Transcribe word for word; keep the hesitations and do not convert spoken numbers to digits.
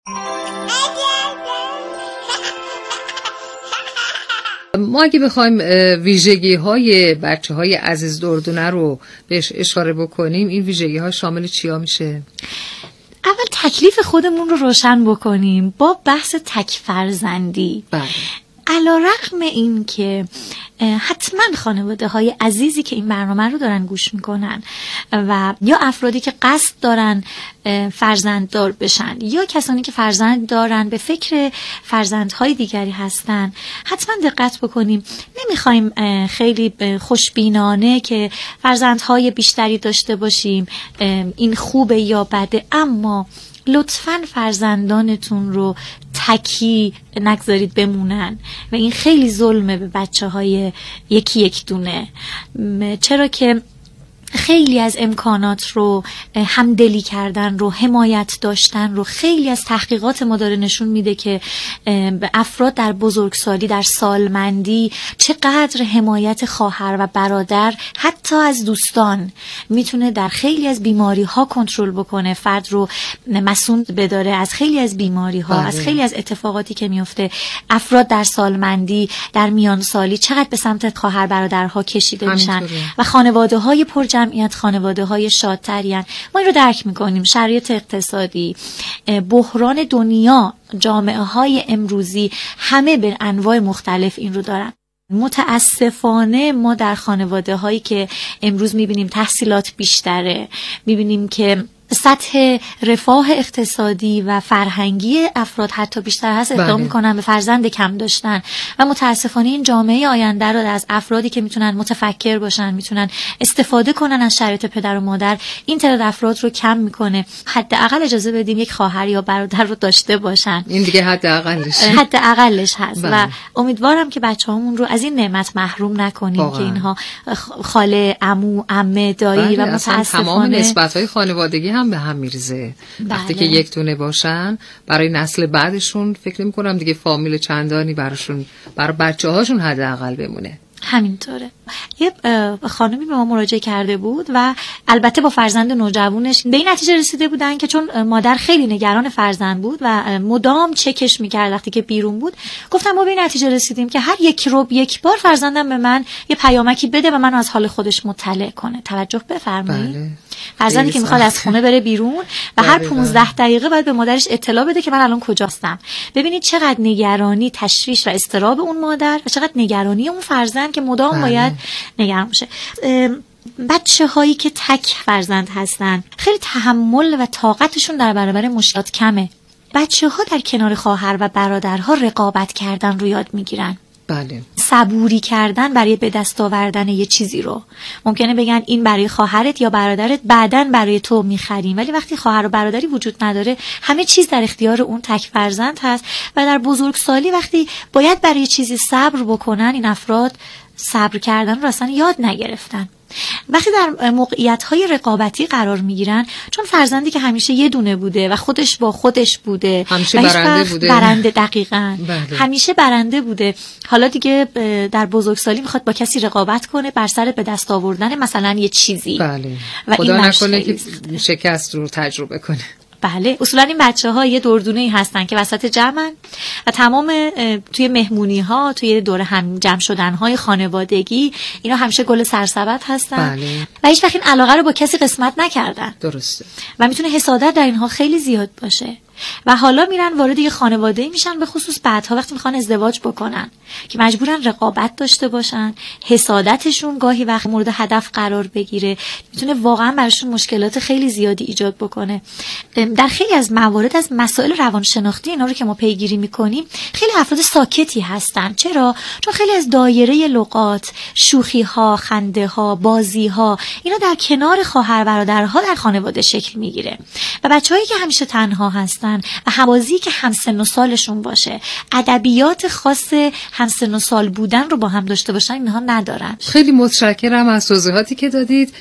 ما اگه بخوایم ویژگی های بچه های عزیز دردونه رو بهش اشاره بکنیم، این ویژگی ها شامل چیا میشه؟ اول تکلیف خودمون رو روشن بکنیم با بحث تک فرزندی. بله. علیرغم این که حتما خانواده های عزیزی که این برنامه رو دارن گوش میکنن و یا افرادی که قصد دارن فرزنددار بشن یا کسانی که فرزند دارن به فکر فرزندهای دیگری هستن، حتما دقت بکنیم. نمیخوایم خیلی خوشبینانه که فرزندهای بیشتری داشته باشیم این خوبه یا بده، اما لطفاً فرزندانتون رو تکی نگذارید بمونن و این خیلی ظلمه به بچه های یکی یک دونه، چرا که خیلی از امکانات رو همدلی کردن رو، حمایت داشتن رو، خیلی از تحقیقات ما داره نشون میده که افراد در بزرگسالی، در سالمندی، چقدر حمایت خواهر و برادر حتی از دوستان میتونه در خیلی از بیماری ها کنترل بکنه، فرد رو مسئول بداره از خیلی از بیماری ها، بله. از خیلی از اتفاقاتی که میفته. افراد در سالمندی، در میان سالی چقدر به سمت خواهر برادرها کشیده میشن و خانواده های پر جمعیت خانواده های شادتری هن. ما این رو درک میکنیم. شرایط اقتصادی، بحران دنیا، جامعه های امروزی همه به انواع مختلف این رو دارن. متاسفانه ما در خانواده هایی که امروز میبینیم تحصیلات بیشتره، میبینیم که سطح رفاه اقتصادی و فرهنگی افراد حتی بیشتر هست، اقدام میکنن به فرزند کم داشتن و متاسفانه این جامعه آینده رو از افرادی که میتونن متفکر باشن، میتونن استفاده کنن از شرایط پدر و مادر، این تعداد افراد رو کم میکنه. حداقل اجازه بدیم یک خواهر یا برادر رو داشته باشن، این دیگه حداقلش حداقلش هست. بله. و امیدوارم که بچه‌هامون رو از این نعمت محروم نکنیم باقا. که اینها خاله، عمو، عمه، دایی بله. و متاسفانه تمام نسبت‌های خانوادگی هم به هم میریزه. بله. وقتی که یک دونه باشن برای نسل بعدشون فکر نمی‌کنم دیگه فامیل چندانی براشون، برای بچه‌هاشون حداقل بمونه. همینطوره. یه خانمی به ما مراجعه کرده بود و البته با فرزند نوجوانش به این نتیجه رسیده بودن که چون مادر خیلی نگران فرزند بود و مدام چکش میکرد وقتی که بیرون بود، گفتم ما به این نتیجه رسیدیم که هر یک روب یک بار فرزندم به من یه پیامکی بده و من از حال خودش مطلع کنه. توجه بفرمایید. بله. فرزندی که میخواد از خونه بره بیرون و هر پانزده دقیقه باید به مادرش اطلاع بده که من الان کجاستم. ببینید چقدر نگرانی، تشویش و اضطراب اون مادر و چقدر نگرانی اون فرزند که مدام بله. باید نگران باشه. بچه هایی که تک فرزند هستن خیلی تحمل و طاقتشون در برابر مشکلات کمه. بچه ها در کنار خواهر و برادرها رقابت کردن رو یاد میگیرن. بله. صبوری کردن برای به دست آوردن یه چیزی رو. ممکنه بگن این برای خواهرت یا برادرت، بعدن برای تو میخریم، ولی وقتی خواهر و برادری وجود نداره همه چیز در اختیار اون تک فرزند هست و در بزرگسالی وقتی باید برای چیزی صبر بکنن، این افراد صبر کردن رو اصلا یاد نگرفتن. وقتی در موقعیت‌های رقابتی قرار می‌گیرن، چون فرزندی که همیشه یه دونه بوده و خودش با خودش بوده، همیشه برنده بوده، برنده دقیقاً بله. همیشه برنده بوده، حالا دیگه در بزرگسالی میخواد با کسی رقابت کنه بر سر به دست آوردن مثلا یه چیزی. بله. و خدا نکنه که شکست رو تجربه کنه. بله. اصولا این بچه ها یه دردونه‌ای هستن که وسط جمعن و تمام توی مهمونی ها، توی دور هم جمع شدن های خانوادگی اینا همیشه گل سرسبد هستن. بله. و هیچ وقت این علاقه رو با کسی قسمت نکردن. درسته. و میتونه حسادت در اینها خیلی زیاد باشه و حالا میرن وارد یه خانواده‌ای میشن، به خصوص بعدها وقتی میخوان ازدواج بکنن که مجبورن رقابت داشته باشن، حسادتشون گاهی وقت مورد هدف قرار بگیره، میتونه واقعا براشون مشکلات خیلی زیادی ایجاد بکنه. در خیلی از موارد از مسائل روانشناختی اینا رو که ما پیگیری میکنیم، خیلی افراد ساکتی هستن. چرا؟ چون خیلی از دایره لغات، شوخی ها، خنده ها، بازی ها اینا در کنار خواهر برادرها در خانواده شکل میگیره و بچه‌هایی که همیشه تنها هستن و همبازی که همسن و سالشون باشه، ادبیات خاص همسن و سال بودن رو با هم داشته باشن، اینها ندارن. خیلی متشکرم از توضیحاتی که دادید.